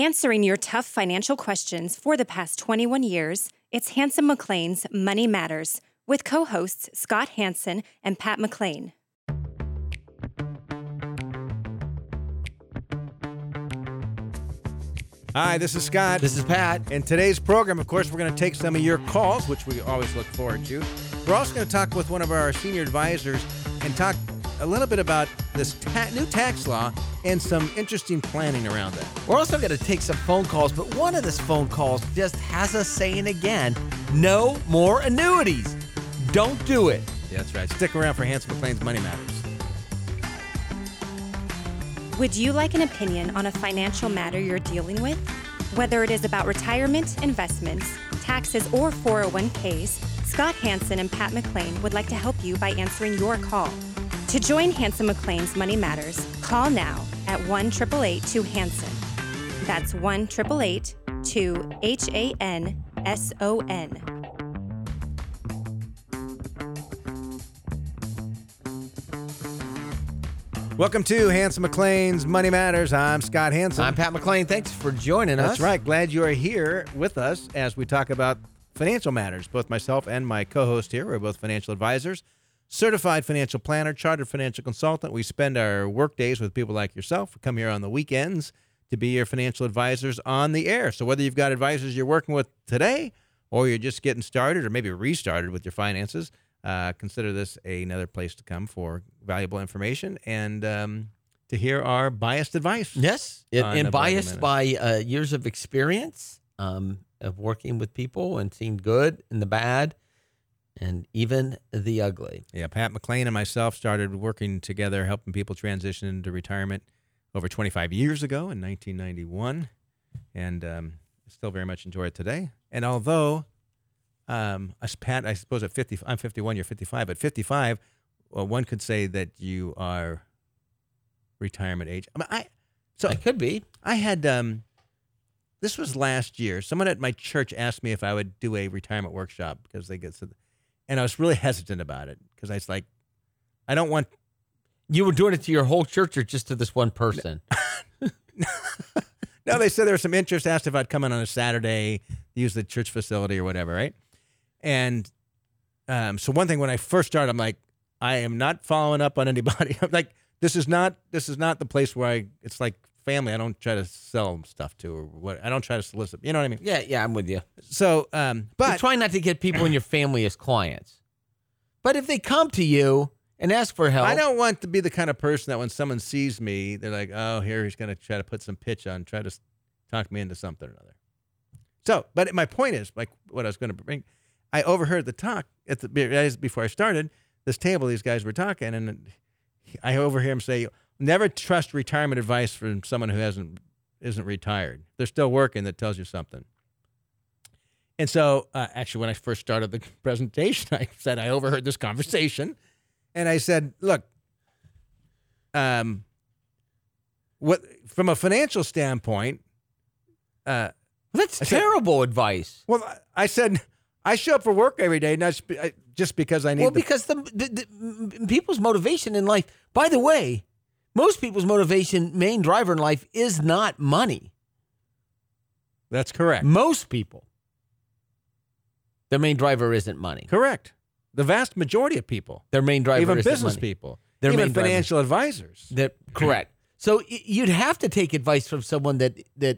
Answering your tough financial questions for the past 21 years, it's Hanson McLean's Money Matters with co-hosts Scott Hanson and Pat McLean. Hi, this is Scott. This is Pat. In today's program, of course, we're going to take some of your calls, which we always look forward to. We're also going to talk with one of our senior advisors and talk a little bit about this new tax law and some interesting planning around that. We're also going to take some phone calls, but one of these phone calls just has us saying again, no more annuities. Don't do it. Yeah, that's right. Stick around for Hanson McLean's Money Matters. Would you like an opinion on a financial matter you're dealing with? Whether it is about retirement, investments, taxes, or 401ks, Scott Hanson and Pat McLean would like to help you by answering your call. To join Hanson McLean's Money Matters, call now at 1-888-2-HANSON. That's 1-888-2-HANSON. Welcome to Hanson McLean's Money Matters. I'm Scott Hanson. I'm Pat McLean. Thanks for joining us. That's right. Glad you are here with us as we talk about financial matters. Both myself and my co-host here, we're both financial advisors, certified financial planner, chartered financial consultant. We spend our work days with people like yourself. We come here on the weekends to be your financial advisors on the air. So whether you've got advisors you're working with today or you're just getting started or maybe restarted with your finances, consider this another place to come for valuable information and to hear our biased advice. Yes, and biased by years of experience of working with people and seeing good and the bad and even the ugly. Yeah, Pat McLean and myself started working together, helping people transition into retirement over 25 years ago in 1991, and still very much enjoy it today. And although as Pat, I suppose at 50, I'm 51, you're 55. At 55, well, one could say that you are retirement age. I could be. I had this was last year. Someone at my church asked me if I would do a retirement workshop because they get, and I was really hesitant about it because I was like, I don't want. You were doing it to your whole church or just to this one person? No, they said there was some interest. Asked if I'd come in on a Saturday, use the church facility or whatever, right? And so one thing when I first started, I'm like, I am not following up on anybody. I'm like, this is not the place where it's like family. I don't try to sell stuff to or what. I don't try to solicit. You know what I mean? Yeah, I'm with you. So, but you try not to get people in your family as clients. But if they come to you and ask for help, I don't want to be the kind of person that when someone sees me, they're like, oh, here he's going to try to put some pitch on, try to talk me into something or another. So, but my point is, like what I was going to bring, I overheard the talk before I started this table. These guys were talking, and I overhear him say, "Never trust retirement advice from someone who isn't retired. They're still working. That tells you something." And so, actually, when I first started the presentation, I said I overheard this conversation, and I said, "Look, what from a financial standpoint." That's terrible advice. Well, I said, I show up for work every day, not just because I need. Well, because the people's motivation in life. By the way, most people's main driver in life is not money. That's correct. Most people, their main driver isn't money. Correct. The vast majority of people, their main driver even isn't business money. people, Their even main financial advisors. Correct. So you'd have to take advice from someone that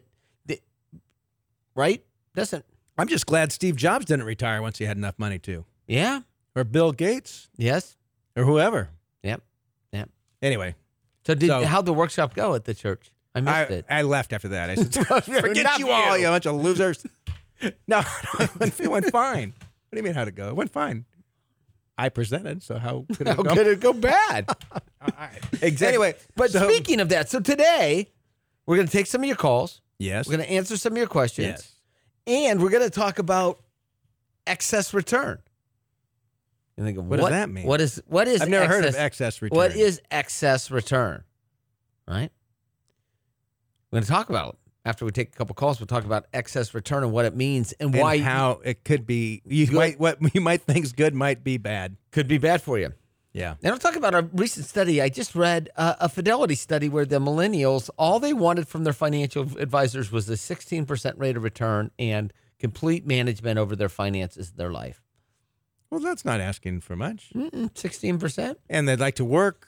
right? Doesn't. I'm just glad Steve Jobs didn't retire once he had enough money to. Yeah. Or Bill Gates. Yes. Or whoever. Yep. Anyway. So how'd the workshop go at the church? I missed it. I left after that. I said, forget you all, you bunch of losers. No, it went fine. What do you mean how'd it go? It went fine. I presented, so how could it go? How could it go bad? All right. Exactly. Anyway, but speaking of that, so today we're going to take some of your calls. Yes. We're going to answer some of your questions. Yes. And we're going to talk about excess return. You think, what does that mean? What is I've never heard of excess return. What is excess return? Right? We're going to talk about it. After we take a couple calls, we'll talk about excess return and what it means and why. How it could be. What you might think is good might be bad. Could be bad for you. Yeah. And I'll talk about a recent study. I just read a Fidelity study where the millennials, all they wanted from their financial advisors was a 16% rate of return and complete management over their finances, their life. Well, that's not asking for much. 16%. And they'd like to work,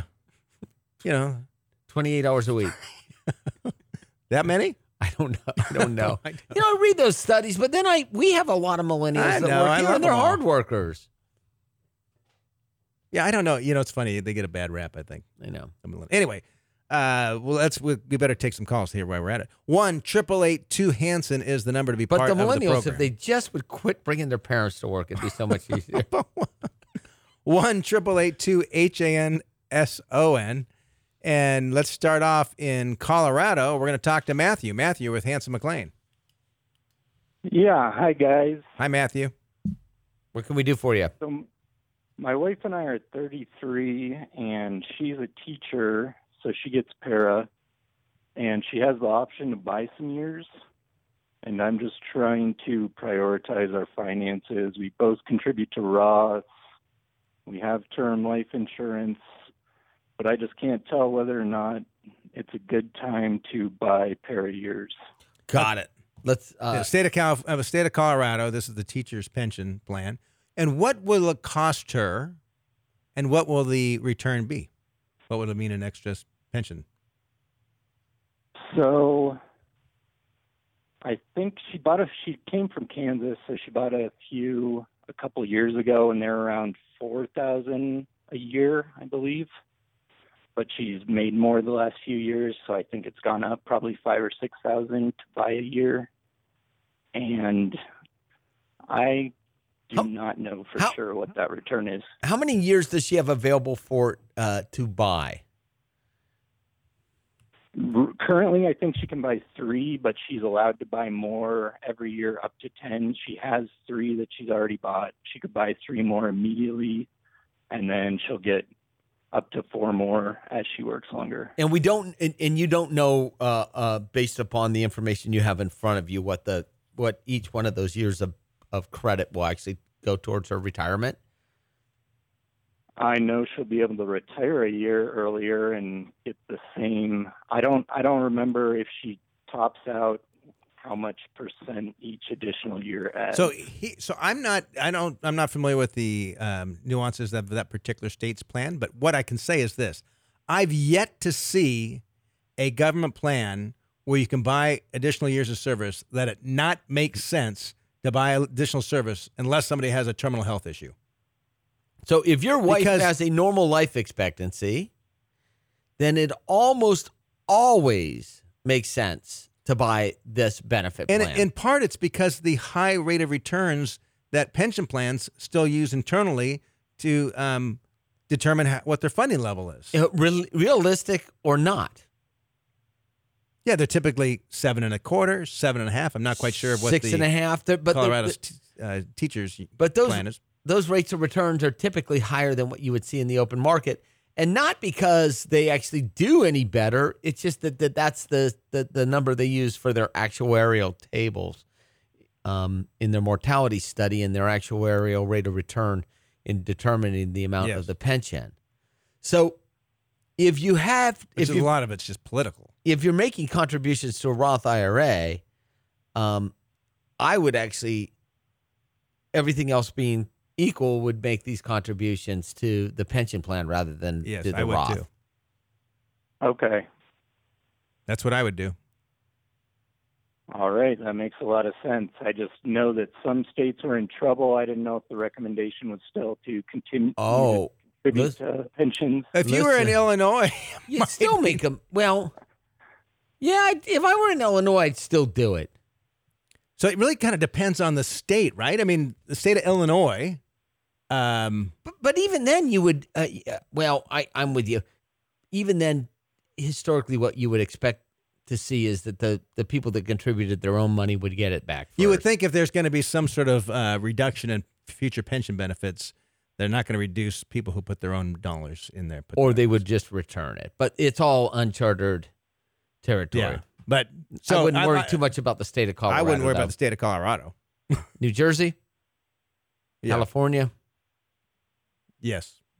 28 hours a week. That many? I don't know. I don't. I read those studies, but then we have a lot of millennials that work here, and they're hard workers. Yeah, I don't know. It's funny. They get a bad rap, I think. I know. Anyway, we better take some calls here while we're at it. 1-888-2-HANSON is the number to be part of the program. But the millennials, if they just would quit bringing their parents to work, it'd be so much easier. 1-888-2-HANSON. And let's start off in Colorado. We're going to talk to Matthew. Matthew with Hanson McLean. Yeah. Hi, guys. Hi, Matthew. What can we do for you? So my wife and I are 33, and she's a teacher, so she gets para, and she has the option to buy some years. And I'm just trying to prioritize our finances. We both contribute to Roth. We have term life insurance. But I just can't tell whether or not it's a good time to buy para years. Got it. Let's state of Colorado. This is the teacher's pension plan. And what will it cost her? And what will the return be? What would it mean in extra pension? So I think she came from Kansas, so she bought a couple of years ago, and they're around $4,000 a year, I believe. But she's made more the last few years, so I think it's gone up probably $5,000 or $6,000 to buy a year. And I do not know for sure what that return is. How many years does she have available for to buy? Currently, I think she can buy 3, but she's allowed to buy more every year up to 10. She has 3 that she's already bought. She could buy 3 more immediately, and then she'll get up to 4 more as she works longer. And we don't, and you don't know, based upon the information you have in front of you, what each one of those years of credit will actually go towards her retirement. I know she'll be able to retire a year earlier and get the same. I don't remember if she tops out how much percent each additional year adds. So I'm not familiar with the nuances of that particular state's plan, but what I can say is this: I've yet to see a government plan where you can buy additional years of service that it not makes sense to buy additional service unless somebody has a terminal health issue. So if your wife has a normal life expectancy, then it almost always makes sense to buy this benefit plan. And in part, it's because the high rate of returns that pension plans still use internally to determine what their funding level is. Realistic or not? Yeah, they're typically 7.25%, 7.5%. I'm not quite sure what 6.5%. But Colorado's teachers plan is. Those rates of returns are typically higher than what you would see in the open market, and not because they actually do any better. It's just that's the number they use for their actuarial tables in their mortality study and their actuarial rate of return in determining the amount of the pension. So if you have... a lot of it's just political. If you're making contributions to a Roth IRA, I would actually, everything else being equal, would make these contributions to the pension plan rather than to the Roth. Too. Okay. That's what I would do. All right. That makes a lot of sense. I just know that some states were in trouble. I didn't know if the recommendation was still to continue to contribute to pensions. If you were in Illinois, you'd still make them. Well, yeah, if I were in Illinois, I'd still do it. So it really kind of depends on the state, right? I mean, the state of Illinois. But even then, you would. I'm with you. Even then, historically, what you would expect to see is that the people that contributed their own money would get it back first. You would think if there's going to be some sort of reduction in future pension benefits, they're not going to reduce people who put their own dollars in there. Or they would just return it. But it's all uncharted territory. Yeah. But I wouldn't worry too much about the state of Colorado. I wouldn't worry about the state of Colorado. New Jersey? Yeah. California? Yes.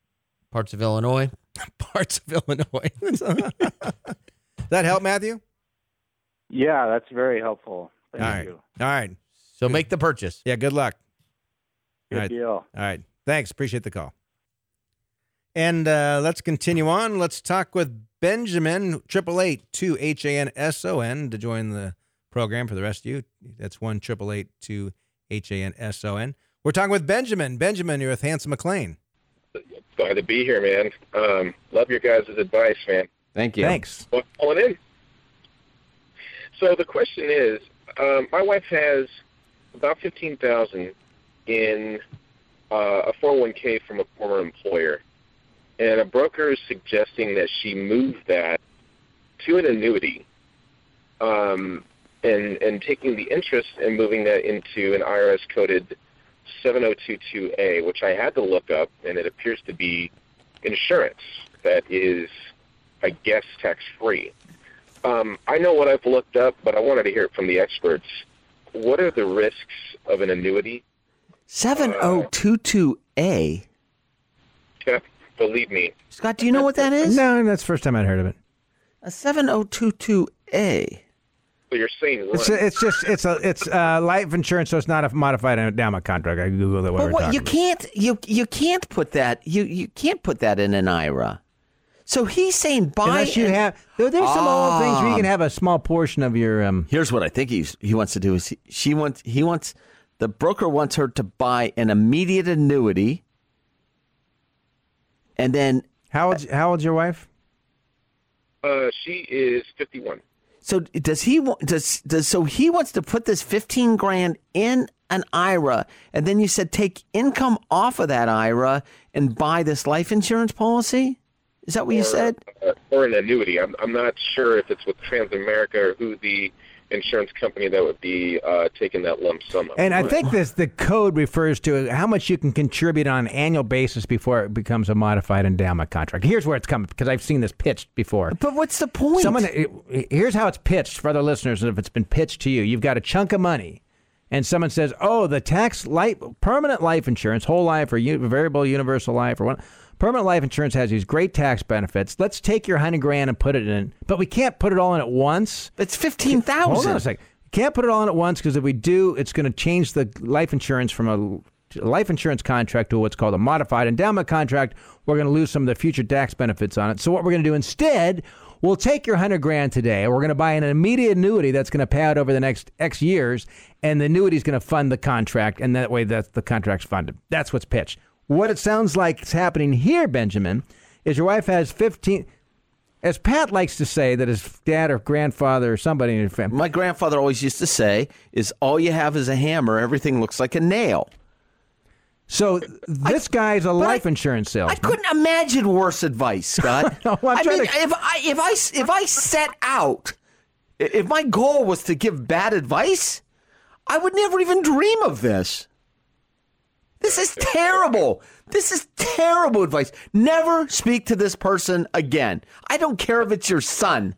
Parts of Illinois. Parts of Illinois. Does that help, Matthew? Yeah, that's very helpful. Thank you. All right. So make the purchase. Yeah, good luck. Good All right. deal. All right. Thanks. Appreciate the call. And let's continue on. Let's talk with Benjamin, 888-2HANSON, to join the program for the rest of you. That's 1-888-2HANSON. We're talking with Benjamin. Benjamin, you're with Hanson McLean. Glad to be here, man. Love your guys' advice, man. Thank you. Thanks. Well, calling in. So the question is, my wife has about $15,000 in a 401k from a former employer, and a broker is suggesting that she move that to an annuity, and taking the interest and moving that into an IRS-coded 7022A, which I had to look up, and it appears to be insurance that is, I guess, tax-free. I know what I've looked up, but I wanted to hear it from the experts. What are the risks of an annuity? 7022A. Yeah, believe me. Scott, do you know what that is? No, that's the first time I'd heard of it. A 7022A. So you're saying It's life insurance, so it's not a modified endowment contract. I googled it. But what, you can't put that you can't put that in an IRA. So he's saying buy. Unless you have, there's some old things where you can have a small portion of your. Here's what I think he wants to do is the broker wants her to buy an immediate annuity, and then How old's your wife? she is 51. So he wants to put this $15,000 in an IRA, and then you said take income off of that IRA and buy this life insurance policy? Is that what you said? Or an annuity. I'm not sure if it's with Transamerica or who the insurance company that would be taking that lump sum. And I think the code refers to how much you can contribute on an annual basis before it becomes a modified endowment contract. Here's where it's coming, because I've seen this pitched before. But what's the point? Here's how it's pitched for other listeners, and if it's been pitched to you. You've got a chunk of money, and someone says, oh, the permanent life insurance, whole life or variable universal life or what. Permanent life insurance has these great tax benefits. Let's take your $100,000 and put it in, but we can't put it all in at once. It's $15,000. Hold on a second. Can't put it all in at once, because if we do, it's going to change the life insurance from a life insurance contract to what's called a modified endowment contract. We're going to lose some of the future tax benefits on it. So what we're going to do instead, we'll take your $100,000 today. We're going to buy an immediate annuity that's going to pay out over the next X years, and the annuity is going to fund the contract, and that way the contract's funded. That's what's pitched. What it sounds like is happening here, Benjamin, is your wife has 15, as Pat likes to say, that his dad or grandfather or somebody in your family. My grandfather always used to say, is all you have is a hammer, everything looks like a nail. So this guy's a life insurance salesman. I couldn't imagine worse advice, Scott. No, if I set out, if my goal was to give bad advice, I would never even dream of this. This is terrible. This is terrible advice. Never speak to this person again. I don't care if it's your son.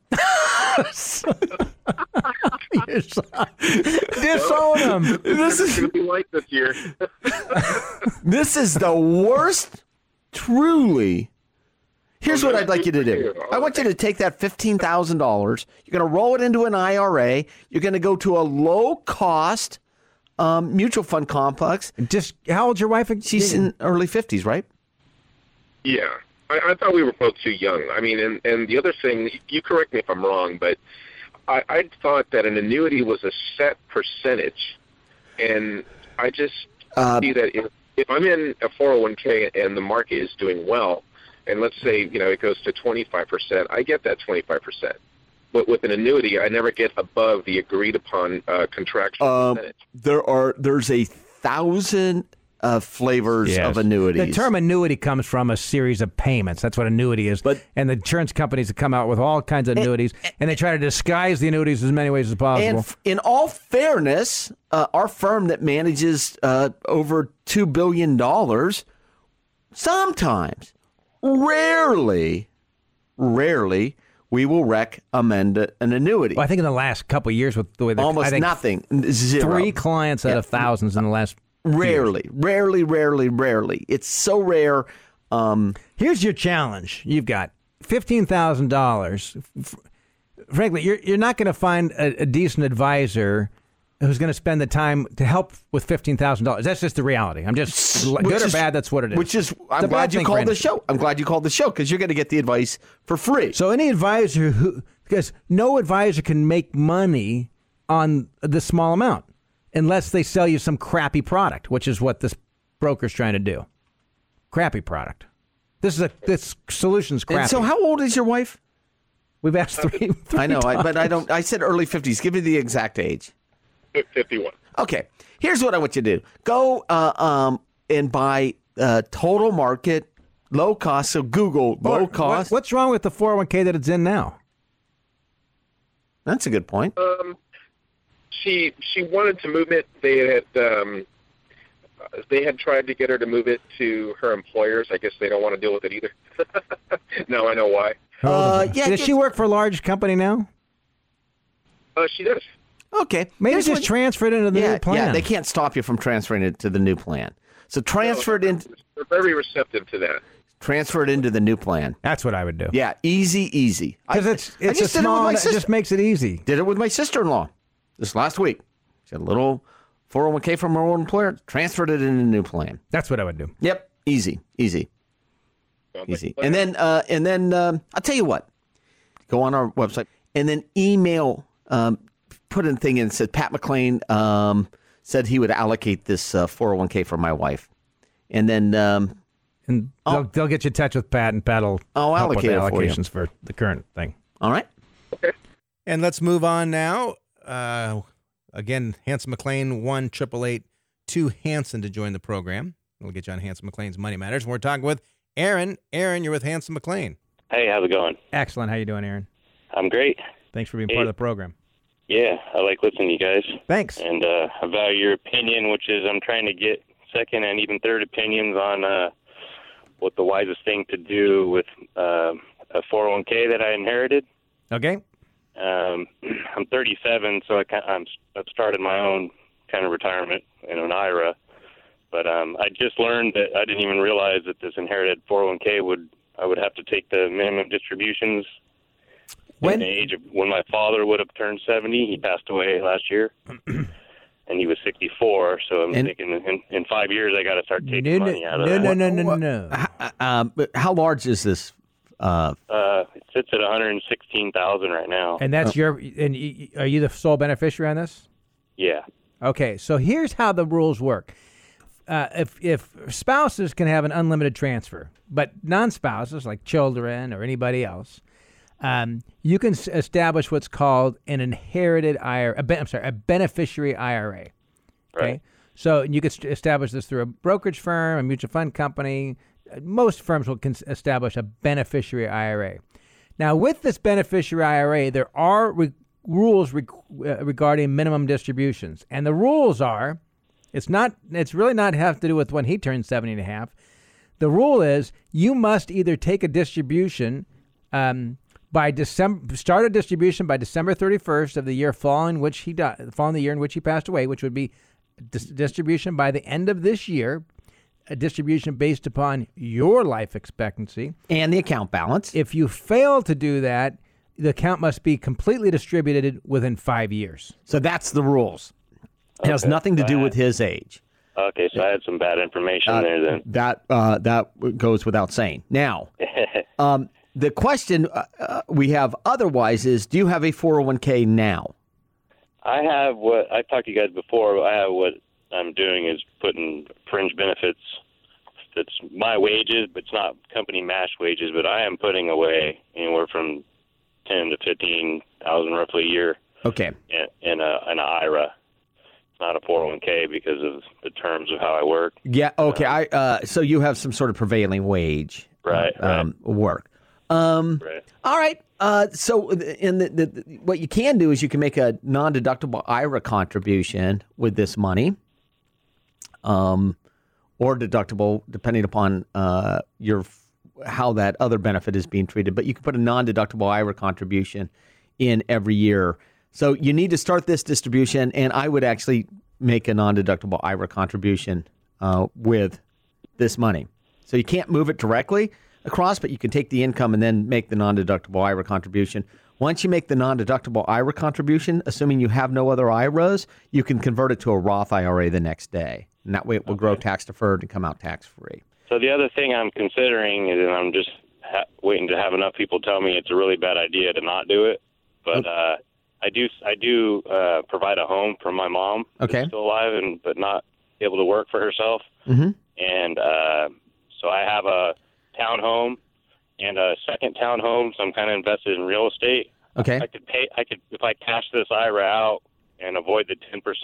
Your son. Disown him. This is going to be like this year. This is the worst. Truly. Here's what I'd like you to do. I want you to take that $15,000. You're going to roll it into an IRA. You're going to go to a low-cost mutual fund complex. Just how old's your wife? She's in early 50s, right? Yeah. I thought we were both too young. I mean, and the other thing, you correct me if I'm wrong, but I thought that an annuity was a set percentage. And I just see that if I'm in a 401k and the market is doing well, and let's say, it goes to 25%, I get that 25%. But with an annuity, I never get above the agreed upon contractual percentage. There's 1,000 flavors of annuities. The term annuity comes from a series of payments. That's what annuity is. And the insurance companies have come out with all kinds of annuities, and they try to disguise the annuities as many ways as possible. And in all fairness, our firm that manages over $2 billion, sometimes, rarely, we will recommend an annuity. Well, I think in the last couple of years, with the way almost nothing, zero. 3 clients out of thousands in the last. Rarely. It's so rare. Here's your challenge. You've got $15,000. Frankly, you're not going to find a decent advisor who's going to spend the time to help with $15,000. That's just the reality. I'm just good or bad. That's what it is. Which is, I'm glad you called the show. I'm glad you called the show because you're going to get the advice for free. So any advisor because no advisor can make money on the small amount unless they sell you some crappy product, which is what this broker's trying to do. Crappy product. This solution's crappy. And so how old is your wife? We've asked three I know, times. but I don't. I said early 50s. Give me the exact age. 51. Okay. Here's what I want you to do. Go and buy total market, low cost. So Google low cost. What's wrong with the 401k that it's in now? That's a good point. She wanted to move it. They had tried to get her to move it to her employers. I guess they don't want to deal with it either. Now I know why. Does she work for a large company now? She does. Okay. Maybe just transfer it into the new plan. Yeah, they can't stop you from transferring it to the new plan. So transfer it in. They're very receptive to that. Transfer it into the new plan. That's what I would do. Yeah, easy. Because it's a small, and it just makes it easy. Did it with my sister-in-law this last week. She had a little 401k from her old employer, transferred it into the new plan. That's what I would do. Yep, easy. And then I'll tell you what. Go on our website and then email, put in a thing in and said, Pat McClain said he would allocate this 401k for my wife. And then... and they'll get you in touch with Pat, and Pat will help with the allocations for the current thing. All right. Okay. And let's move on now. Again, Hanson McClain, 1-888-2 Hanson to join the program. We'll get you on Hanson McClain's Money Matters. We're talking with Aaron. Aaron, you're with Hanson McClain. Hey, how's it going? Excellent. How you doing, Aaron? I'm great. Thanks for being part of the program. Yeah, I like listening to you guys. Thanks. And I value your opinion, which is I'm trying to get second and even third opinions on what the wisest thing to do with a 401k that I inherited. Okay. I'm 37, so I've started my own kind of retirement in an IRA. But I just learned that I didn't even realize that this inherited 401k I would have to take the minimum distributions at the age of when my father would have turned 70. He passed away last year, and he was 64. So I'm thinking in 5 years I got to start taking money out of that. No. But how large is this? It sits at $116,000 right now. And that's are you the sole beneficiary on this? Yeah. Okay, so here's how the rules work. If spouses can have an unlimited transfer, but non-spouses like children or anybody else, you can establish what's called an inherited IRA. A beneficiary IRA. Okay, right. So you could establish this through a brokerage firm, a mutual fund company. Most firms will establish a beneficiary IRA. Now, with this beneficiary IRA, there are rules regarding minimum distributions, and the rules are. It's really not have to do with when he turns 70 and a half. The rule is you must either take a distribution start a distribution by December 31st of the year following the year in which he passed away, which would be distribution by the end of this year, a distribution based upon your life expectancy. And the account balance. If you fail to do that, the account must be completely distributed within 5 years. So that's the rules. It has nothing to do with his age. Okay, so I had some bad information there then. That goes without saying. Now, the question we have otherwise is, do you have a 401k now? I have what I talked to you guys before. I have what I'm doing is putting fringe benefits. That's my wages, but it's not company match wages. But I am putting away anywhere from $10,000 to $15,000 roughly a year. Okay. In an IRA. Not a 401k because of the terms of how I work. Yeah. Okay. So you have some sort of prevailing wage, right? Work. Right. All right. So what you can do is you can make a non-deductible IRA contribution with this money, or deductible depending upon how that other benefit is being treated. But you can put a non-deductible IRA contribution in every year. So you need to start this distribution, and I would actually make a non-deductible IRA contribution with this money. So you can't move it directly, across, but you can take the income and then make the non-deductible IRA contribution. Once you make the non-deductible IRA contribution, assuming you have no other IRAs, you can convert it to a Roth IRA the next day. And that way it will grow tax-deferred and come out tax-free. So the other thing I'm considering is, and I'm just waiting to have enough people tell me it's a really bad idea to not do it, but I do provide a home for my mom who's still alive but not able to work for herself. Mm-hmm. And so I have a townhome and a second townhome, so I'm kind of invested in real estate. Okay. I could if I cash this IRA out and avoid the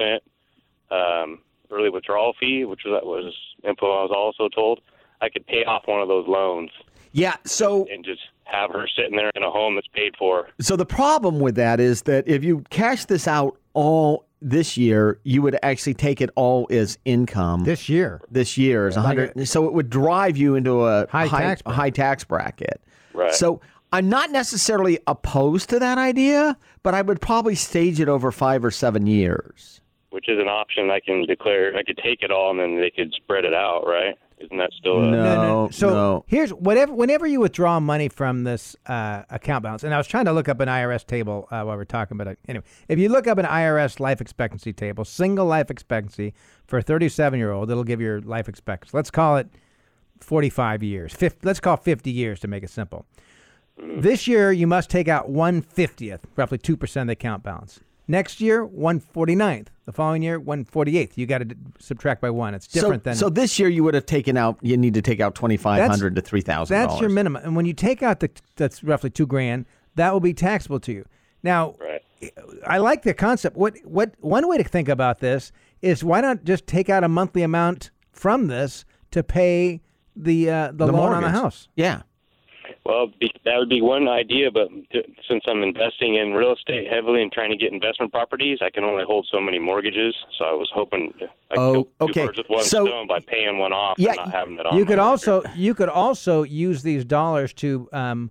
10% early withdrawal fee, which was info I was also told, I could pay off one of those loans. Yeah, so and just have her sitting there in a home that's paid for. So the problem with that is that if you cash this out all this year, you would actually take it all as income. This year is 100. So it would drive you into a high tax bracket. Right. So I'm not necessarily opposed to that idea, but I would probably stage it over 5 or 7 years. Which is an option. I can declare. I could take it all and then they could spread it out, right? Isn't that still a... No. So here's whenever you withdraw money from this account balance, and I was trying to look up an IRS table while we're talking, but anyway, if you look up an IRS life expectancy table, single life expectancy for a 37-year-old, it'll give your life expectancy. Let's call it 45 years. Let's call it 50 years to make it simple. This year, you must take out 1/50th, roughly 2% of the account balance. Next year, 1/49th. The following year, 1/48th. You got to subtract by 1. It's different than. So this year you would have taken out. You need to take out $2,500 to $3,000. That's your minimum. And when you take out that's roughly $2,000, that will be taxable to you. Now, I like the concept. What one way to think about this is why not just take out a monthly amount from this to pay the loan mortgage on the house? Yeah. Well, that would be one idea, but since I'm investing in real estate heavily and trying to get investment properties, I can only hold so many mortgages. So I was hoping I could kill 2 birds with one stone by paying one off and not having it on. You could also use these dollars to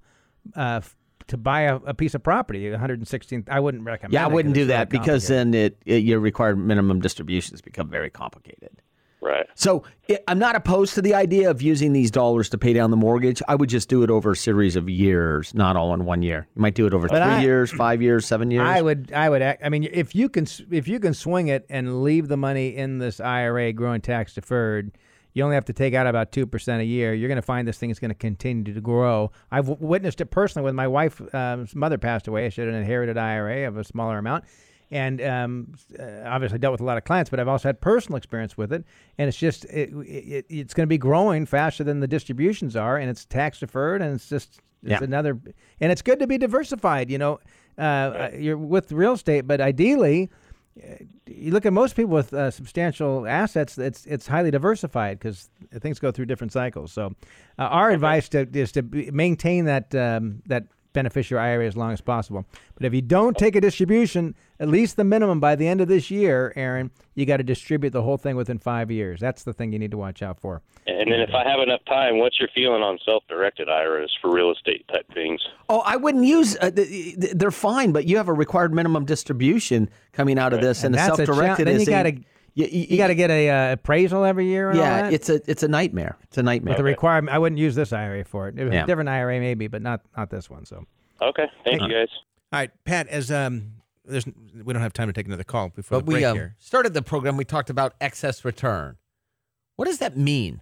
buy a piece of property, 116. I wouldn't recommend. Yeah, I wouldn't do really that because then your required minimum distributions become very complicated. Right. So I'm not opposed to the idea of using these dollars to pay down the mortgage. I would just do it over a series of years, not all in 1 year. You might do it over 3 years, 5 years, 7 years. I mean, if you can swing it and leave the money in this IRA growing tax deferred, you only have to take out about 2% a year. You're going to find this thing is going to continue to grow. I've witnessed it personally when my wife's mother passed away. She had an inherited IRA of a smaller amount. And obviously dealt with a lot of clients, but I've also had personal experience with it. And it's just it's going to be growing faster than the distributions are, and it's tax deferred, and it's another. And it's good to be diversified. You're with real estate, but ideally, you look at most people with substantial assets. It's highly diversified because things go through different cycles. So our advice is to maintain that beneficiary IRA as long as possible. But if you don't take a distribution, at least the minimum by the end of this year, Aaron, you got to distribute the whole thing within 5 years. That's the thing you need to watch out for. And then if I have enough time, what's your feeling on self-directed IRAs for real estate type things? Oh, I wouldn't use they're fine, but you have a required minimum distribution coming out of this, and the self-directed then is you got to get a appraisal every year. And all that? it's a nightmare. It's a nightmare. But the requirement, I wouldn't use this IRA for it. It was a different IRA maybe, but not this one. So okay, thank you guys. All right, Pat. As we don't have time to take another call before the break here. Started the program. We talked about excess return. What does that mean?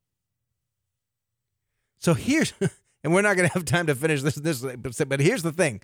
So here's, and we're not going to have time to finish this, but here's the thing.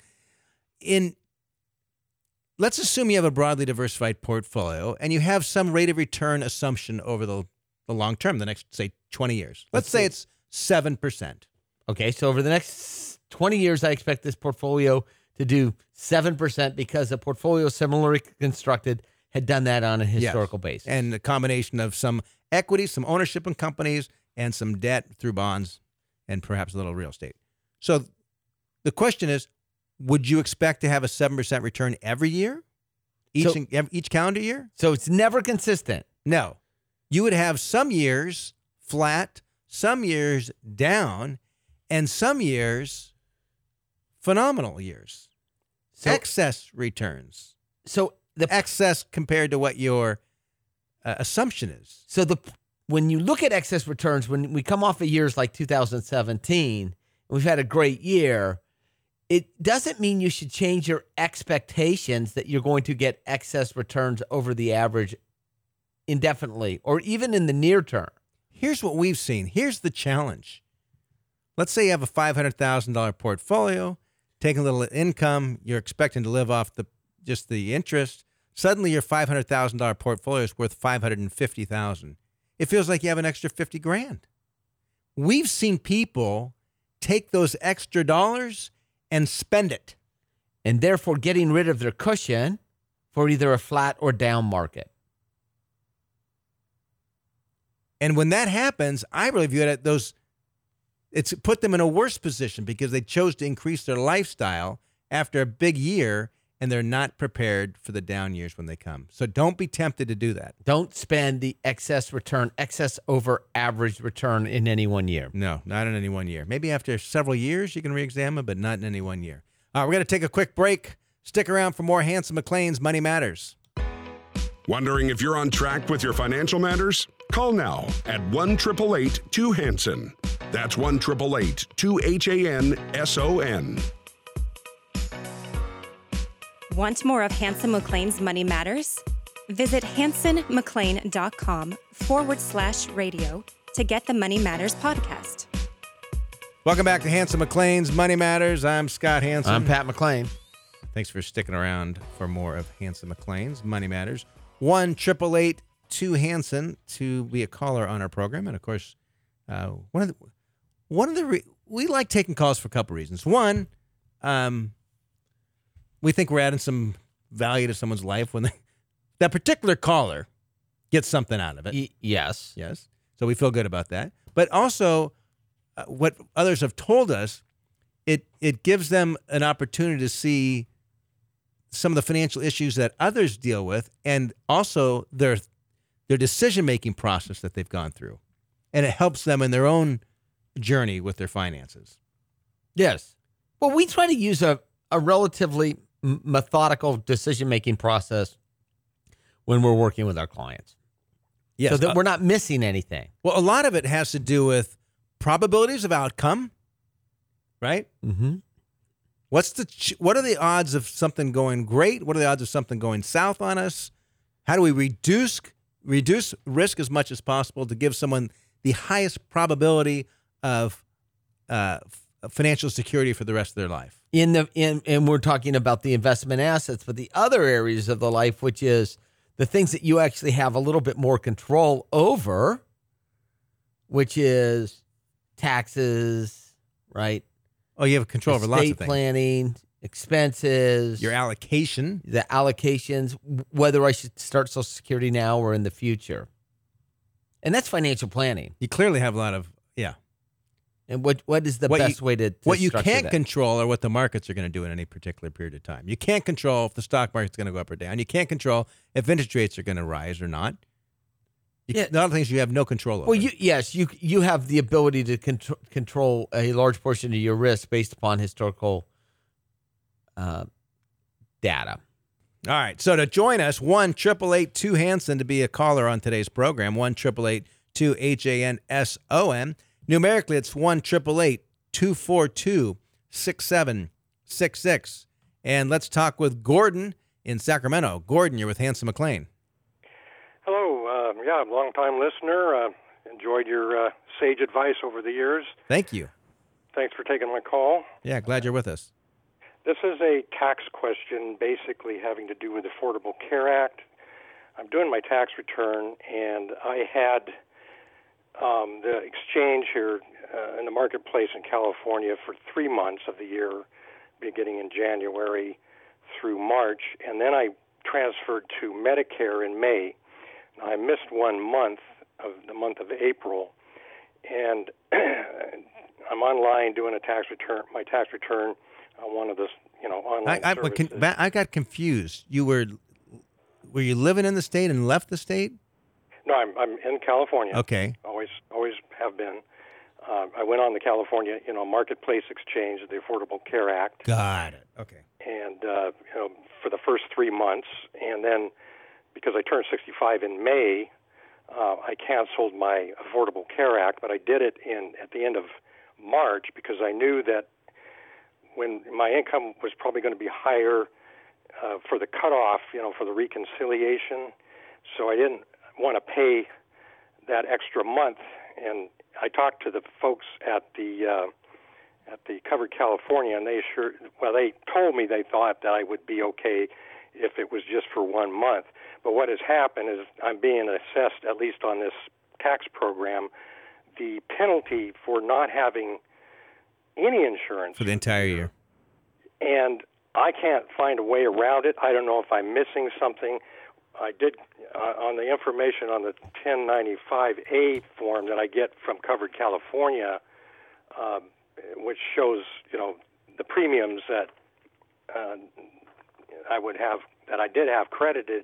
Let's assume you have a broadly diversified portfolio and you have some rate of return assumption over the long term, the next, say, 20 years. Let's say it's 7%. Okay, so over the next 20 years, I expect this portfolio to do 7% because a portfolio similarly constructed had done that on a historical basis. And a combination of some equity, some ownership in companies, and some debt through bonds, and perhaps a little real estate. So the question is, would you expect to have a 7% return every year? Each calendar year? So it's never consistent. No. You would have some years flat, some years down, and some years phenomenal years. So, excess returns. So the excess compared to what your assumption is. So when you look at excess returns, when we come off of years like 2017, and we've had a great year, it doesn't mean you should change your expectations that you're going to get excess returns over the average indefinitely or even in the near term. Here's what we've seen. Here's the challenge. Let's say you have a $500,000 portfolio, take a little income, you're expecting to live off just the interest. Suddenly your $500,000 portfolio is worth $550,000. It feels like you have an extra $50,000. We've seen people take those extra dollars and spend it, and therefore getting rid of their cushion for either a flat or down market. And when that happens, I really view it as it's put them in a worse position because they chose to increase their lifestyle after a big year, and they're not prepared for the down years when they come. So don't be tempted to do that. Don't spend the excess over average return in any one year. No, not in any one year. Maybe after several years you can re-examine, but not in any one year. All right, we're going to take a quick break. Stick around for more Hanson McClain's Money Matters. Wondering if you're on track with your financial matters? Call now at 1-888-2-HANSON. That's 1-888-2-HANSON. Want more of Hanson McClain's Money Matters? Visit hansonmcclain.com/radio to get the Money Matters podcast. Welcome back to Hanson McClain's Money Matters. I'm Scott Hanson. I'm Pat McClain. Thanks for sticking around for more of Hanson McClain's Money Matters. 1-888-2-HANSON to be a caller on our program. And of course, we like taking calls for a couple reasons. One, we think we're adding some value to someone's life when that particular caller gets something out of it. Yes. Yes. So we feel good about that. But also, what others have told us, it gives them an opportunity to see some of the financial issues that others deal with, and also their decision-making process that they've gone through. And it helps them in their own journey with their finances. Yes. Well, we try to use a relatively methodical decision-making process when we're working with our clients. Yes. So that we're not missing anything. Well, a lot of it has to do with probabilities of outcome, right? Mm-hmm. What are the odds of something going great? What are the odds of something going south on us? How do we reduce risk as much as possible to give someone the highest probability of financial security for the rest of their life? And we're talking about the investment assets, but the other areas of the life, which is the things that you actually have a little bit more control over, which is taxes, right? Oh, you have control over lots of things. Estate planning, expenses. Your allocation. The allocations, whether I should start Social Security now or in the future. And that's financial planning. You clearly have a lot of, yeah. And what is the best way to what you structure can't that? control are what the markets are going to do in any particular period of time. You can't control if the stock market's going to go up or down. You can't control if interest rates are going to rise or not. A lot of things you have no control over. Well, you have the ability to control a large portion of your risk based upon historical data. All right. So to join us, 1-888-2-HANSON to be a caller on today's program, 1-888-2-HANSON. Numerically, it's 1-888-242-6766. And let's talk with Gordon in Sacramento. Gordon, you're with Hanson McClain. Hello. I'm a long-time listener. Enjoyed your sage advice over the years. Thank you. Thanks for taking my call. Yeah, glad you're with us. This is a tax question basically having to do with the Affordable Care Act. I'm doing my tax return, and I had the exchange here in the marketplace in California for 3 months of the year, beginning in January through March, and then I transferred to Medicare in May. Now, I missed 1 month of the month of April, and I'm online doing my tax return on one of the online services. I got confused. Were you living in the state and left the state? No, I'm in California. Okay. Always have been. I went on the California, Marketplace Exchange, the Affordable Care Act. Got it. Okay. And for the first 3 months, and then because I turned 65 in May, I canceled my Affordable Care Act, but I did it at the end of March because I knew that when my income was probably going to be higher for the cutoff, for the reconciliation, so I didn't want to pay that extra month. And I talked to the folks at the Covered California, and they told me they thought that I would be okay if it was just for 1 month. But what has happened is I'm being assessed, at least on this tax program, the penalty for not having any insurance for the entire year. And I can't find a way around it. I don't know if I'm missing something. I did on the information on the 1095A form that I get from Covered California, which shows the premiums that I would have, that I did have credited,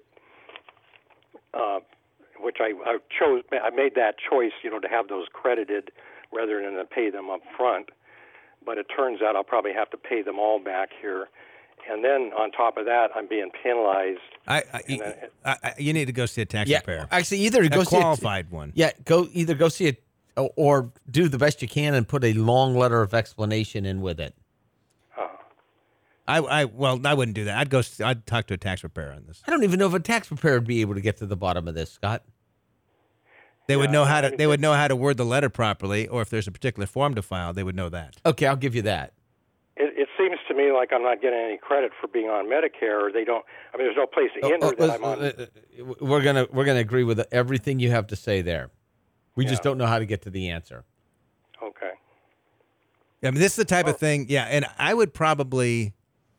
which I chose. I made that choice, to have those credited rather than to pay them up front. But it turns out I'll probably have to pay them all back here. And then on top of that, I'm being penalized. You need to go see a tax preparer. Actually, either go see a qualified one. Yeah, go see it, or do the best you can and put a long letter of explanation in with it. I wouldn't do that. I'd talk to a tax preparer on this. I don't even know if a tax preparer would be able to get to the bottom of this, Scott. They would know how to word the letter properly, or if there's a particular form to file, they would know that. Okay, I'll give you that. It seems to me like I'm not getting any credit for being on Medicare, or they don't. I mean, there's no place to enter that I'm on. We're gonna agree with everything you have to say there. We just don't know how to get to the answer. Okay. Yeah, I mean, this is the type of thing. Yeah, and I would probably.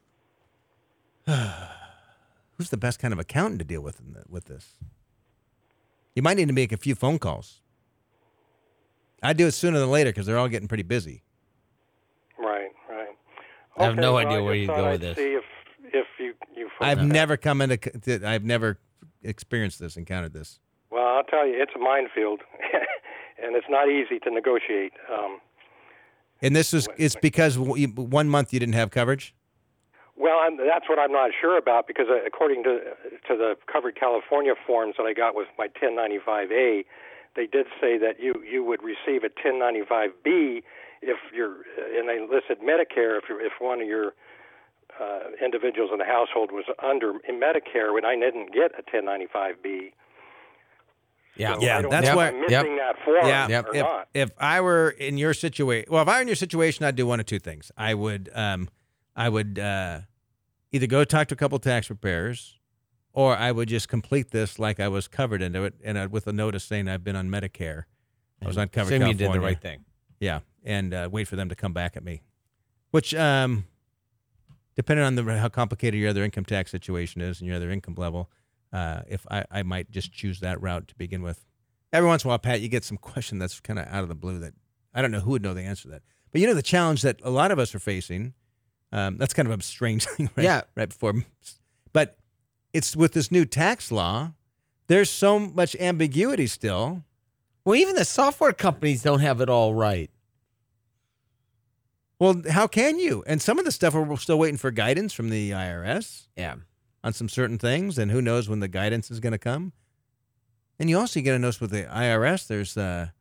Who's the best kind of accountant to deal with this? You might need to make a few phone calls. I'd do it sooner than later because they're all getting pretty busy. Right. I have no idea where you go with this. See if you I've never I've never experienced this, encountered this. Well, I'll tell you, it's a minefield, and it's not easy to negotiate. And it's because 1 month you didn't have coverage? Well, that's what I'm not sure about, because according to the Covered California forms that I got with my 1095A, they did say that you would receive a 1095B if and they listed Medicare if one of your individuals in the household was under Medicare, when I didn't get a 1095B. Yeah, so that's why I'm missing that form or not. If I were in your situation, I'd do one of two things. I would either go talk to a couple tax preparers, or I would just complete this like I was covered into it, and with a notice saying I've been on Medicare. I was on Covered California. You did the right thing. Yeah, and wait for them to come back at me. Which, depending on how complicated your other income tax situation is and your other income level, if I might just choose that route to begin with. Every once in a while, Pat, you get some question that's kind of out of the blue that I don't know who would know the answer to that. But the challenge that a lot of us are facing. That's kind of a strange thing, right? Yeah. Right before. But it's with this new tax law, there's so much ambiguity still. Well, even the software companies don't have it all right. Well, how can you? And some of the stuff we're still waiting for guidance from the IRS. Yeah. On some certain things, and who knows when the guidance is going to come. And you also get to notice with the IRS, there's the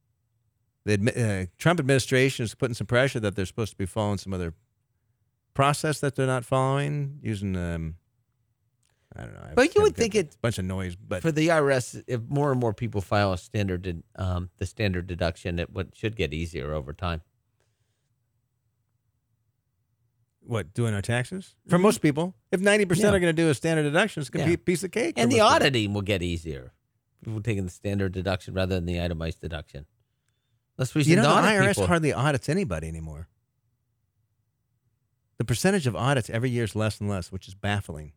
Trump administration is putting some pressure that they're supposed to be following some other process that they're not following, using I don't know. But you would think it's a bunch of noise. But for the IRS, if more and more people file the standard deduction, it should get easier over time. What, doing our taxes? For most people, if 90% are going to do a standard deduction, it's going to be a piece of cake. And the auditing will get easier. People taking the standard deduction rather than the itemized deduction. Let's the IRS hardly audits anybody anymore. The percentage of audits every year is less and less, which is baffling.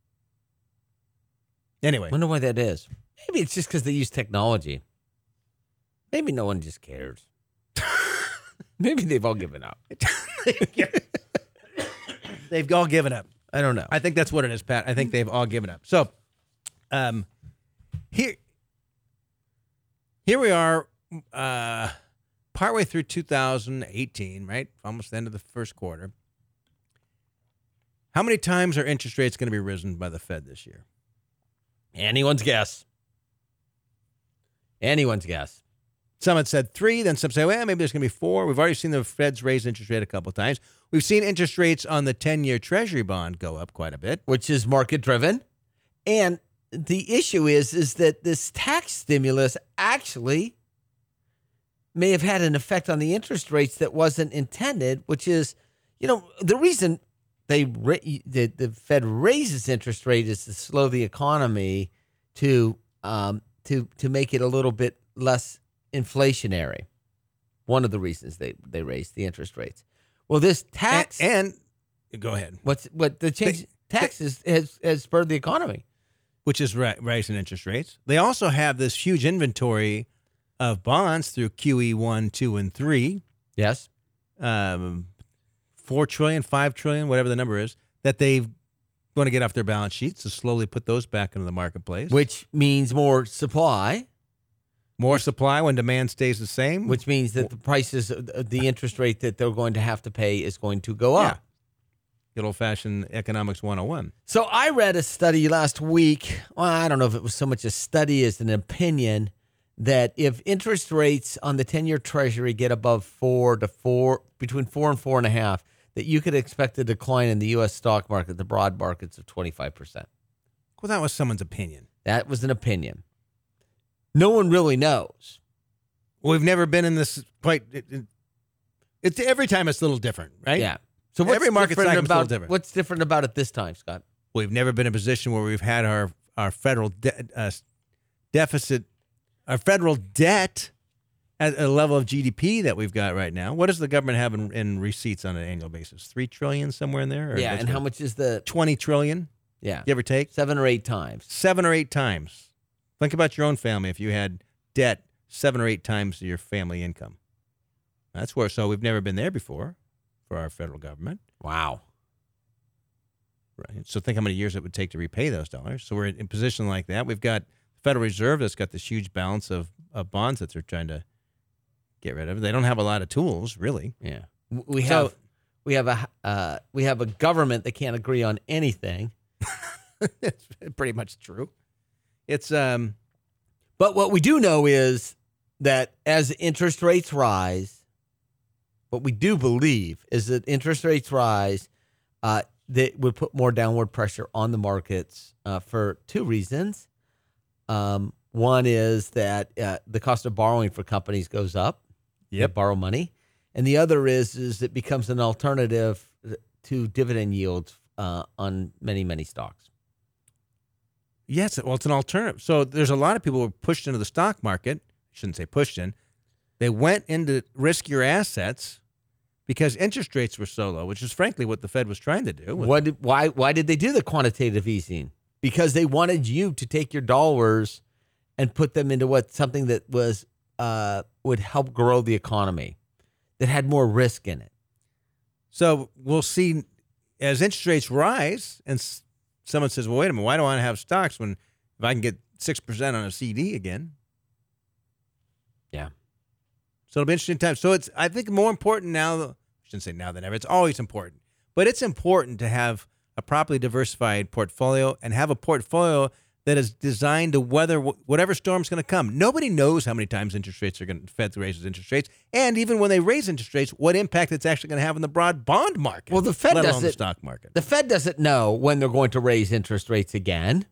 Anyway. I wonder why that is. Maybe it's just because they use technology. Maybe no one just cares. Maybe they've all given up. They've all given up. I don't know. I think that's what it is, Pat. I think they've all given up. So, here we are, partway through 2018, right? Almost the end of the first quarter. How many times are interest rates going to be risen by the Fed this year? Anyone's guess. Anyone's guess. Some had said 3, then some say, well, maybe there's going to be 4. We've already seen the Feds raise interest rate a couple of times. We've seen interest rates on the 10-year Treasury bond go up quite a bit. Which is market-driven. And the issue is that this tax stimulus actually may have had an effect on the interest rates that wasn't intended, which is, the reason the Fed raises interest rate is to slow the economy to make it a little bit less inflationary. One of the reasons they raised the interest rates. Well, this tax and go ahead. What the change taxes has spurred the economy, which is rising interest rates. They also have this huge inventory of bonds through QE 1, 2, and 3. Yes, 4 trillion, 5 trillion, whatever the number is, that they want to get off their balance sheets to slowly put those back into the marketplace. Which means more supply. More supply when demand stays the same. Which means that the prices, the interest rate that they're going to have to pay is going to go up. Good old-fashioned economics 101. So I read a study last week. Well, I don't know if it was so much a study as an opinion that if interest rates on the 10-year Treasury get above between 4 and 4.5, that you could expect a decline in the U.S. stock market, the broad markets, of 25%. Well, that was someone's opinion. That was an opinion. No one really knows. Well, we've never been in this quite. It's every time it's a little different, right? Yeah. So what's every market cycle is a little different. What's different about it this time, Scott? We've never been in a position where we've had our federal deficit, our federal debt at a level of GDP that we've got right now. What does the government have in receipts on an annual basis? $3 trillion somewhere in there? Or yeah, and how much is the $20 trillion? Yeah, give or take 7 or 8 times. 7 or 8 times. Think about your own family. If you had debt 7 or 8 times your family income, that's where. So we've never been there before for our federal government. Wow. Right. So think how many years it would take to repay those dollars. So we're in a position like that. We've got the Federal Reserve that's got this huge balance of bonds that they're trying to get rid of. They don't have a lot of tools, really. Yeah. We have a government that can't agree on anything. It's pretty much true. It's but what we do know is that as interest rates rise, what we do believe is that interest rates rise, that would put more downward pressure on the markets for 2 reasons. One is that the cost of borrowing for companies goes up. They borrow money, and the other is it becomes an alternative to dividend yields on many stocks. Yes, well, it's an alternative. So there's a lot of people who were pushed into the stock market. I shouldn't say pushed in. They went into riskier assets because interest rates were so low, which is frankly what the Fed was trying to do. Why did they do the quantitative easing? Because they wanted you to take your dollars and put them into something that was would help grow the economy, that had more risk in it. So we'll see as interest rates rise and someone says, well, wait a minute, why do I want to have stocks when if I can get 6% on a CD again? Yeah. So it'll be interesting time. So it's, I think, more important now, I shouldn't say now than ever, it's always important. But it's important to have a properly diversified portfolio and have a portfolio that is designed to weather whatever storm's going to come. Nobody knows how many times the Fed raises interest rates, and even when they raise interest rates, what impact it's actually going to have on the broad bond market. Well, the Fed let alone doesn't. The stock market. The Fed doesn't know when they're going to raise interest rates again,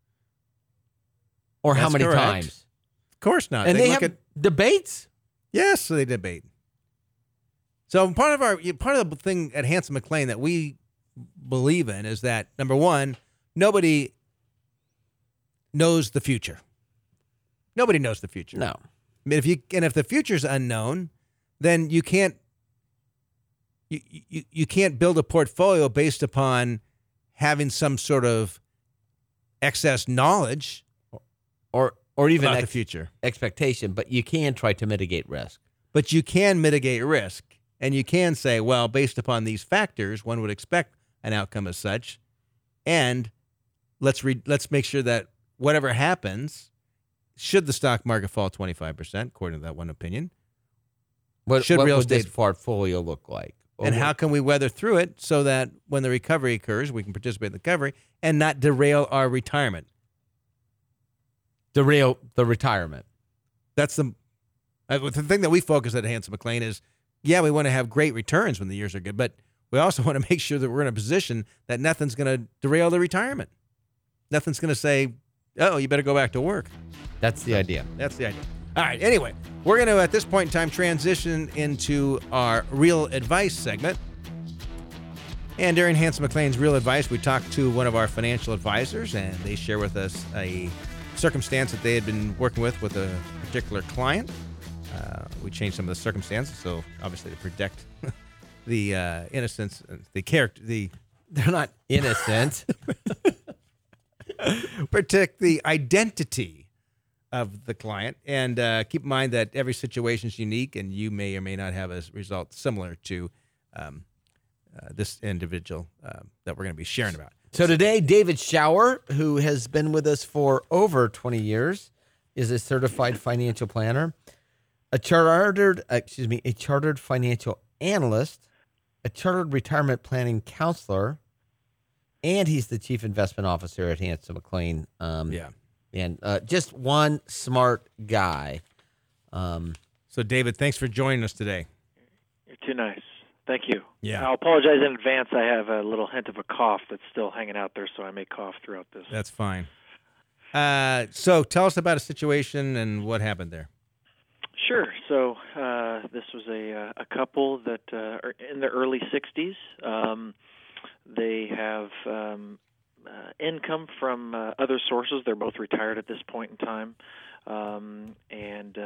or how many times. Of course not. And they have debates. Yes, so they debate. So part of the thing at Hanson McLean that we believe in is that, number one, nobody knows the future. Nobody knows the future. No. I mean, if the future's unknown, then you can't build a portfolio based upon having some sort of excess knowledge or even about the future expectation, but you can try to mitigate risk. But you can mitigate risk, and you can say, well, based upon these factors, one would expect an outcome as such, and let's make sure that whatever happens, should the stock market fall 25%, according to that one opinion, what would this portfolio look like? And how can we weather through it so that when the recovery occurs, we can participate in the recovery and not derail our retirement? Derail the retirement. That's the thing that we focus at Hanson McLean is, yeah, we want to have great returns when the years are good, but we also want to make sure that we're in a position that nothing's going to derail the retirement. Nothing's going to say, oh, you better go back to work. That's the idea. That's the idea. All right. Anyway, we're going to, at this point in time, transition into our Real Advice segment. And during Hanson McLean's Real Advice, we talked to one of our financial advisors, and they share with us a circumstance that they had been working with a particular client. We changed some of the circumstances, so obviously to protect the innocence, the character, they're not innocent. Protect the identity of the client, and keep in mind that every situation is unique, and you may or may not have a result similar to this individual that we're going to be sharing about. So today, David Schauer, who has been with us for over 20 years, is a certified financial planner, a chartered financial analyst, a chartered retirement planning counselor, and he's the chief investment officer at Hanson McLean. And just one smart guy. So, David, thanks for joining us today. You're too nice. Thank you. Yeah. I'll apologize in advance. I have a little hint of a cough that's still hanging out there, so I may cough throughout this. That's fine. So tell us about a situation and what happened there. Sure. So this was a couple that are in their early 60s. They have income from other sources. They're both retired at this point in time, and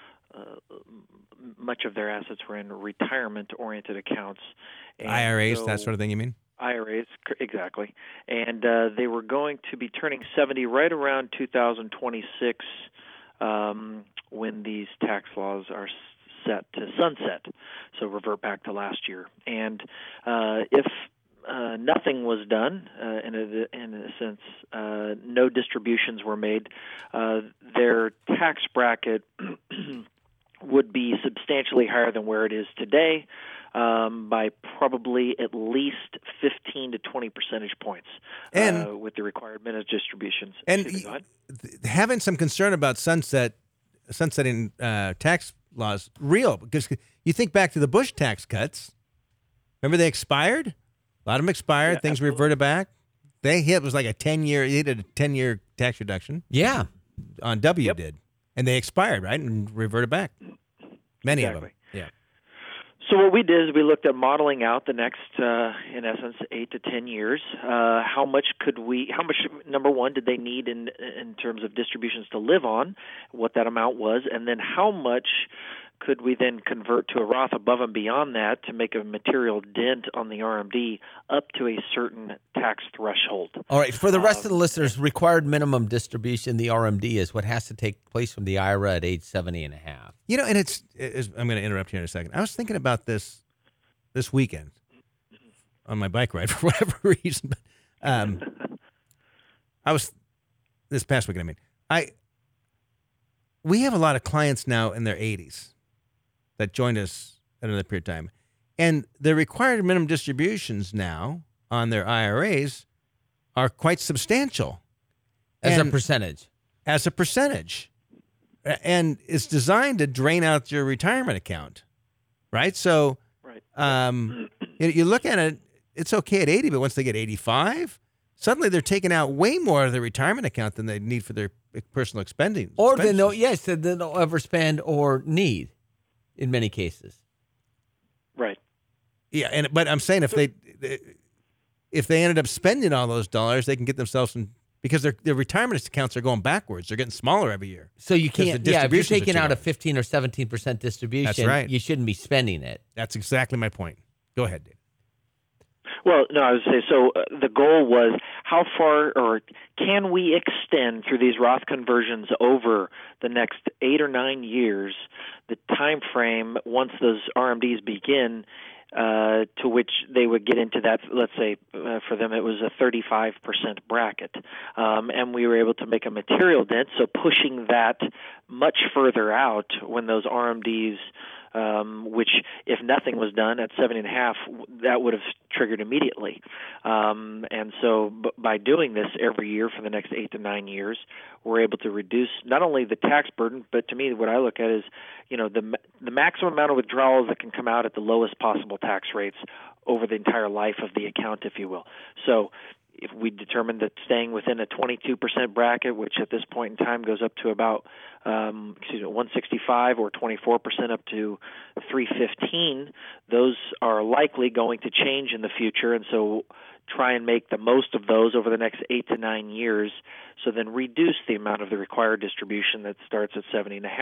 much of their assets were in retirement-oriented accounts. And IRAs, that sort of thing, you mean? IRAs, exactly. And they were going to be turning 70 right around 2026 when these tax laws are set to sunset, so revert back to last year. And if nothing was done, in a sense, no distributions were made, their tax bracket would be substantially higher than where it is today, by probably at least 15 to 20 percentage points, and with the required minute distributions. And having some concern about sunsetting tax laws, real, because you think back to the Bush tax cuts. Remember they expired? A lot of them expired. Yeah, things absolutely. Reverted back. It was like a 10-year. They did a 10-year tax reduction. Yeah, on W did, and they expired, right, and reverted back. Many of them. Yeah. So what we did is we looked at modeling out the next, in essence, 8 to 10 years. How much, number one, did they need in terms of distributions to live on, what that amount was, and then how much could we then convert to a Roth above and beyond that to make a material dent on the RMD up to a certain tax threshold? All right. For the rest of the listeners, required minimum distribution, the RMD, is what has to take place from the IRA at age 70 and a half. You know, and it's I'm going to interrupt you in a second. I was thinking about this weekend on my bike ride for whatever reason. This past weekend, we have a lot of clients now in their 80s that joined us at another period of time. And the required minimum distributions now on their IRAs are quite substantial. As a percentage. And it's designed to drain out your retirement account, right? So you look at it, it's okay at 80, but once they get 85, suddenly they're taking out way more of their retirement account than they need for their personal expending. Or they don't ever spend or need in many cases. Right. Yeah, but I'm saying if they ended up spending all those dollars, they can get themselves some, because their retirement accounts are going backwards. They're getting smaller every year. So you can't, if you're taking out a 15 or 17% distribution, that's right. You shouldn't be spending it. That's exactly my point. Go ahead, Dave. Well, no, I would say, so the goal was how far, or can we extend through these Roth conversions over the next 8 or 9 years, the time frame once those RMDs begin, to which they would get into that, let's say, for them it was a 35% bracket. And we were able to make a material dent, so pushing that much further out when those RMDs which if nothing was done at 70.5, that would have triggered immediately. And so by doing this every year for the next 8 to 9 years, we're able to reduce not only the tax burden, but to me, what I look at is, the maximum amount of withdrawals that can come out at the lowest possible tax rates over the entire life of the account, if you will. So if we determine that staying within a 22% bracket, which at this point in time goes up to about 165 or 24% up to 315, those are likely going to change in the future, and so try and make the most of those over the next 8 to 9 years. So then reduce the amount of the required distribution that starts at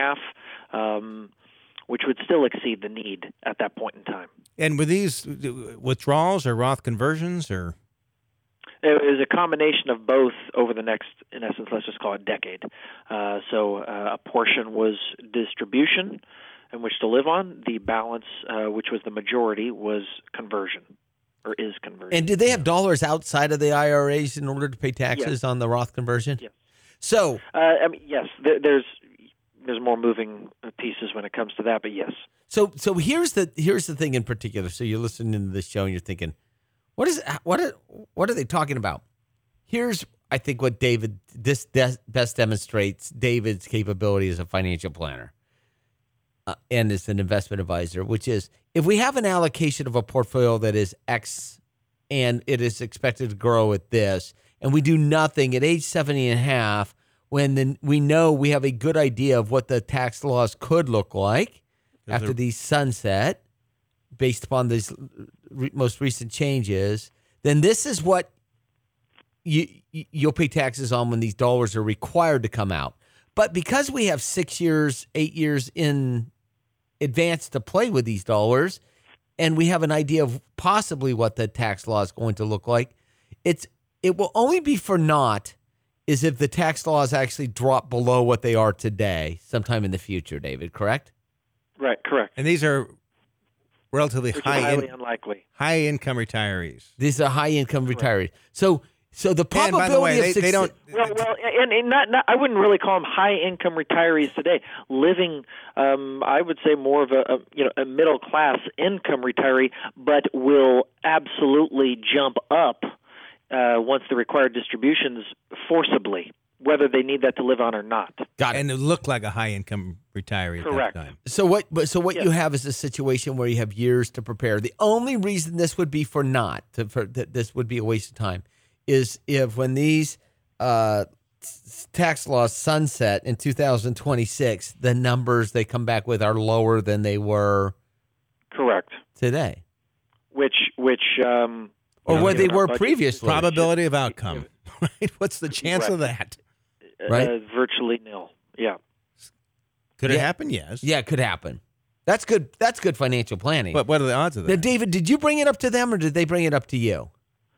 70.5, which would still exceed the need at that point in time. And were these withdrawals or Roth conversions or? It was a combination of both over the next, in essence, let's just call it decade. So a portion was distribution in which to live on. The balance, which was the majority, was conversion, or is conversion. And did they have dollars outside of the IRAs in order to pay taxes on the Roth conversion? Yes. So, yes, there's more moving pieces when it comes to that, but yes. So here's the thing in particular. So you're listening to this show and you're thinking, what are they talking about? Here's, I think, what this best demonstrates David's capability as a financial planner and as an investment advisor, which is if we have an allocation of a portfolio that is X and it is expected to grow at this, and we do nothing at age 70.5, when we know we have a good idea of what the tax laws could look like after these sunset, based upon these most recent changes, then this is what you'll pay taxes on when these dollars are required to come out. But because we have 6 years, 8 years in advance to play with these dollars, and we have an idea of possibly what the tax law is going to look like, it will only be for naught is if the tax laws actually drop below what they are today sometime in the future, David, correct? Right, correct. And these are relatively highly unlikely. High income retirees. These are high income retirees. So the probability and by the way, of success, they don't. Well, and not I wouldn't really call them high income retirees today. Living, I would say more of a middle class income retiree, but will absolutely jump up once the required distributions forcibly, whether they need that to live on or not. Got it. And it looked like a high-income retiree Correct. at that time. So what you have is a situation where you have years to prepare. The only reason this would be that this would be a waste of time is if when these tax laws sunset in 2026, the numbers they come back with are lower than they were correct today. Which or where they were previously. Probability of outcome. Right? What's the chance of that? Right? Virtually nil. Yeah. Could it happen? Yes. Yeah, it could happen. That's good. That's good financial planning. But what are the odds of that? Now, David, did you bring it up to them or did they bring it up to you?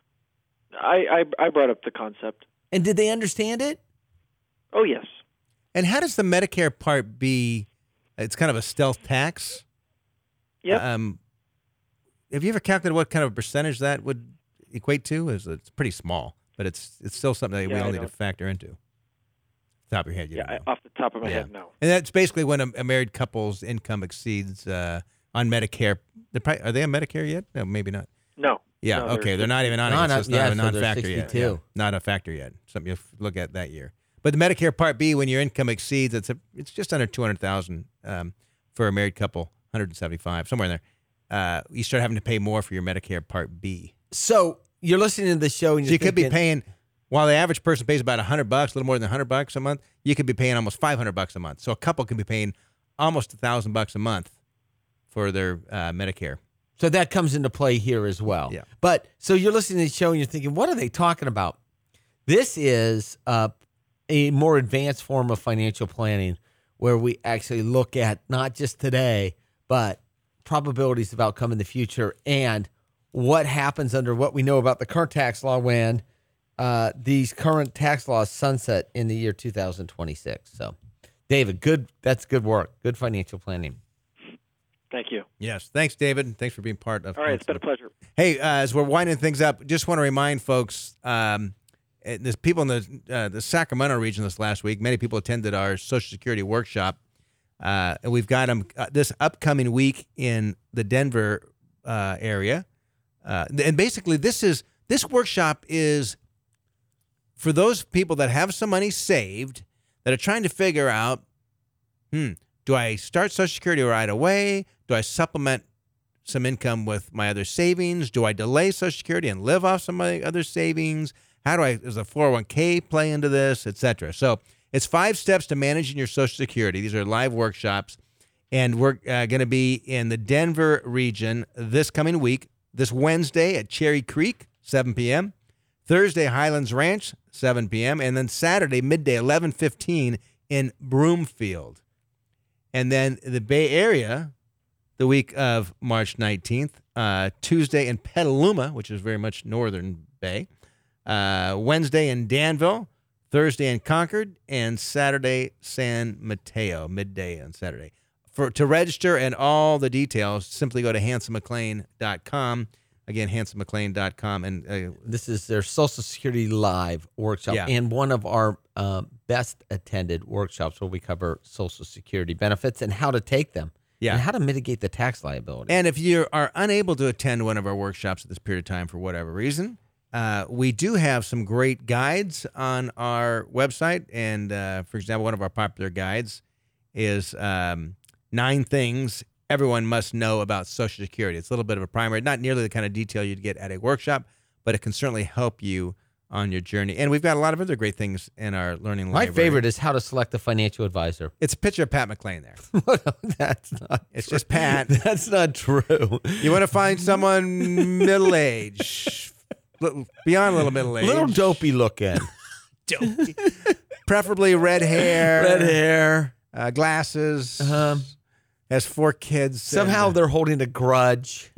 I brought up the concept. And did they understand it? Oh, yes. And how does the Medicare Part B, it's kind of a stealth tax? Yeah. Have you ever calculated what kind of percentage that would equate to? It's pretty small, but it's still something that we all need to factor into. Top of your head, off the top of my head, no. And that's basically when a married couple's income exceeds on Medicare. Are they on Medicare yet? No, maybe not. No. Yeah. No, okay, they're not even on it. So it's not a non-factor yet. 62. Yeah, not a factor yet. Something you look at that year. But the Medicare Part B, when your income exceeds, it's just under $200,000 for a married couple, 175 somewhere in there. You start having to pay more for your Medicare Part B. So you're listening to the show, and you could be paying. While the average person pays about $100, a little more than $100 a month, you could be paying almost $500 a month. So a couple could be paying almost $1,000 a month for their Medicare. So that comes into play here as well. Yeah. But so you're listening to the show and you're thinking, what are they talking about? This is a more advanced form of financial planning where we actually look at not just today, but probabilities of outcome in the future and what happens under what we know about the current tax law when these current tax laws sunset in the year 2026. So, David, that's good work. Good financial planning. Thank you. Yes. Thanks, David. Thanks for being part of. All right. It's been a pleasure. Hey, as we're winding things up, just want to remind folks, there's people in the Sacramento region this last week. Many people attended our Social Security workshop. And we've got them this upcoming week in the Denver area. And basically, this workshop is for those people that have some money saved that are trying to figure out, do I start Social Security right away? Do I supplement some income with my other savings? Do I delay Social Security and live off some of my other savings? Does a 401k play into this, et cetera? So it's 5 steps to managing your Social Security. These are live workshops. And we're going to be in the Denver region this coming week, this Wednesday at Cherry Creek, 7 p.m., Thursday, Highlands Ranch, 7 p.m., and then Saturday, midday, 11:15 in Broomfield. And then the Bay Area, the week of March 19th, Tuesday in Petaluma, which is very much northern Bay, Wednesday in Danville, Thursday in Concord, and Saturday, San Mateo, midday on Saturday. To register and all the details, simply go to HandsomMcLean.com. Again, HandsomMcLean.com. And this is their Social Security Live workshop and one of our best attended workshops where we cover Social Security benefits and how to take them. Yeah. And how to mitigate the tax liability. And if you are unable to attend one of our workshops at this period of time for whatever reason, we do have some great guides on our website. And, for example, one of our popular guides is 9 things everyone must know about Social Security. It's a little bit of a primer, not nearly the kind of detail you'd get at a workshop, but it can certainly help you on your journey. And we've got a lot of other great things in our learning library. My favorite is how to select a financial advisor. It's a picture of Pat McLean there. That's not It's true. just Pat. That's not true. You want to find someone middle-aged, beyond a little middle-aged. Little dopey looking. Dopey. Preferably red hair. Red hair. Glasses. Has 4 kids. Somehow they're holding a grudge.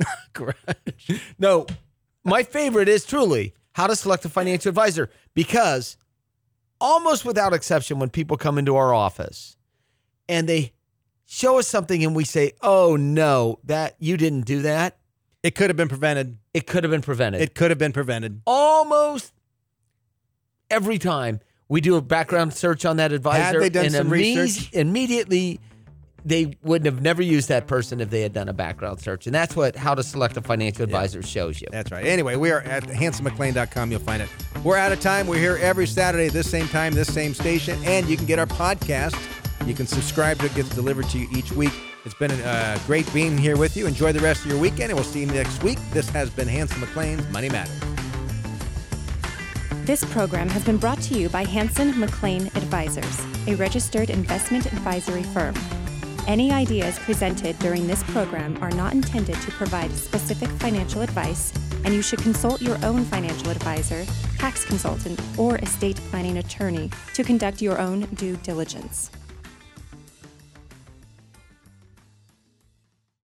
No, my favorite is truly how to select a financial advisor, because almost without exception, when people come into our office and they show us something and we say, oh no, that you didn't do that. It could have been prevented. It could have been prevented. It could have been prevented. Almost every time we do a background search on that advisor. Had they done some research? Immediately, they wouldn't have never used that person if they had done a background search. And that's what How to Select a Financial Advisor shows you. That's right. Anyway, we are at HandsomMcLean.com. You'll find it. We're out of time. We're here every Saturday at this same time, this same station. And you can get our podcast. You can subscribe to it. It gets delivered to you each week. It's been great being here with you. Enjoy the rest of your weekend, and we'll see you next week. This has been Handsome McLean's Money Matters. This program has been brought to you by Hanson McLean Advisors, a registered investment advisory firm. Any ideas presented during this program are not intended to provide specific financial advice, and you should consult your own financial advisor, tax consultant, or estate planning attorney to conduct your own due diligence.